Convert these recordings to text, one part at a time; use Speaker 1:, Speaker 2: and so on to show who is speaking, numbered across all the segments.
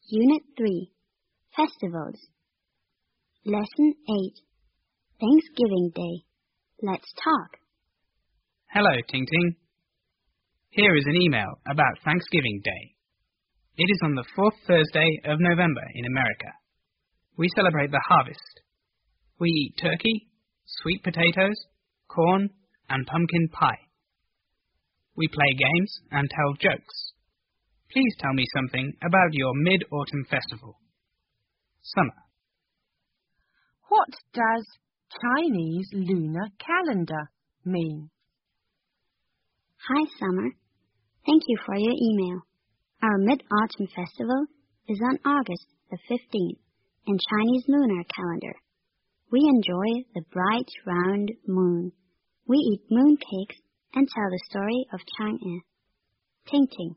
Speaker 1: Unit 3, Festivals. Lesson 8, Thanksgiving Day. Let's talk.
Speaker 2: Hello, Ting Ting. Here is an email about Thanksgiving Day. It is on the 4th Thursday of November in America. We celebrate the harvest. We eat turkey, sweet potatoes, corn, and pumpkin pie. We play games and tell jokes. Please tell me something about your Mid-Autumn Festival. Summer.
Speaker 3: What does Chinese lunar calendar mean?
Speaker 1: Hi, Summer. Thank you for your email. Our Mid-Autumn Festival is on August the 15th in Chinese lunar calendar. We enjoy the bright, round moon. We eat moon cakes and tell the story of Chang'e. Ting Ting.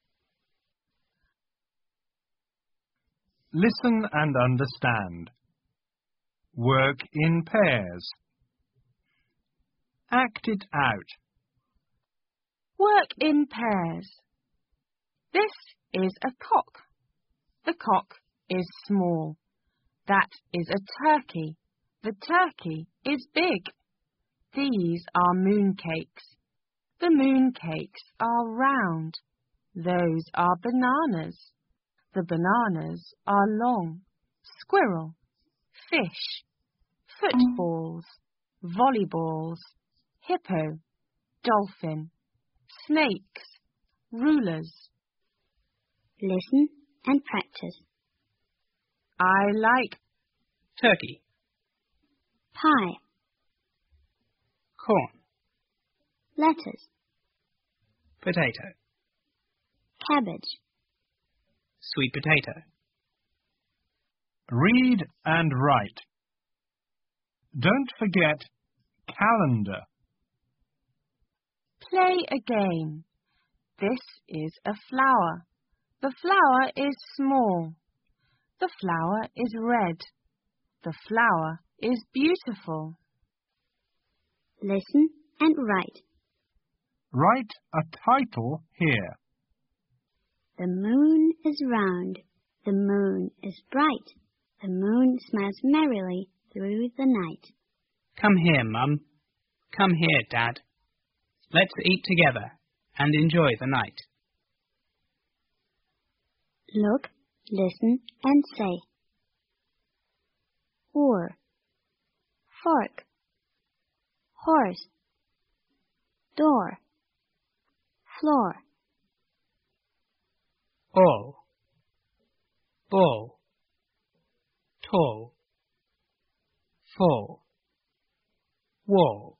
Speaker 4: Listen and understand. Work in pairs. Act it out.
Speaker 3: Work in pairs. This is a cock. The cock is small. That is a turkey. The turkey is big. These are mooncakes. The mooncakes are round. Those are bananas. The bananas are long. Squirrel, fish, footballs, volleyballs, hippo, dolphin, snakes, rulers.
Speaker 1: Listen and practice.
Speaker 3: I like
Speaker 2: Turkey,
Speaker 1: Pie,
Speaker 2: corn,
Speaker 1: lettuce,
Speaker 2: potato,
Speaker 1: cabbage,
Speaker 2: sweet potato.
Speaker 4: Read and write. Don't forget calendar.
Speaker 3: play a game. This is a flower. The flower is small. The flower is red. The flower is beautiful.
Speaker 1: Listen and write.
Speaker 4: Write a title here.
Speaker 1: The moon is round. The moon is bright. The moon smiles merrily through the night.
Speaker 2: Come here, Mum. Come here, Dad. Let's eat together and enjoy the night.
Speaker 1: Look, listen, and say. Oar, fork, horse, door, floor.
Speaker 2: All, ball, tall, fall, wall.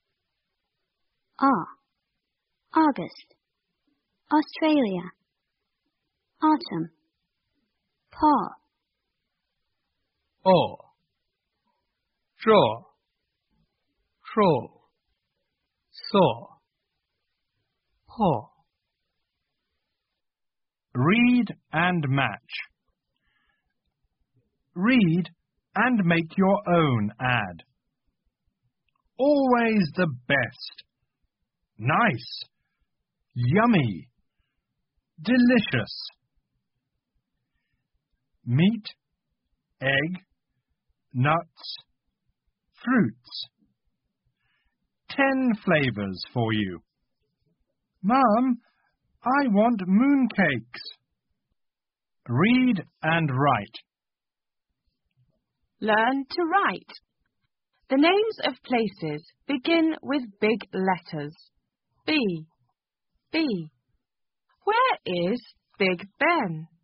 Speaker 1: August, Australia, autumn, paw,
Speaker 2: Or, draw, crawl, saw, paw.
Speaker 4: Read and match. Read and make your own ad. Always the best. Nice. Yummy. Delicious. Meat, egg, nuts, fruits. 10 flavors for you. Mum, I want mooncakes. Read and write.
Speaker 3: Learn to write. The names of places begin with big letters. B. B. Where is Big Ben?